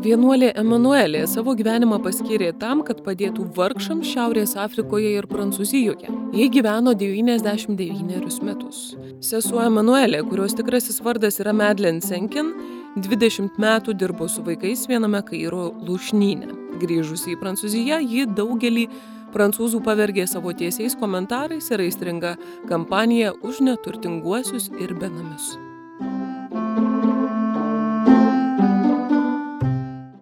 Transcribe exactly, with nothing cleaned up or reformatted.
Vienuolė Emanuelė savo gyvenimą paskyrė tam, kad padėtų vargšams Šiaurės Afrikoje ir Prancūzijoje. Ji gyveno devyniasdešimt devynerius metus. Sesuo Emanuelė, kurios tikrasis vardas yra Madeleine Senkin, dvidešimt metų dirbo su vaikais viename Kairo lūšnyne. Grįžusi į Prancūziją, ji daugelį prancūzų pavergė savo tiesiais komentarais ir aistringa kampanija už neturtinguosius ir benamius.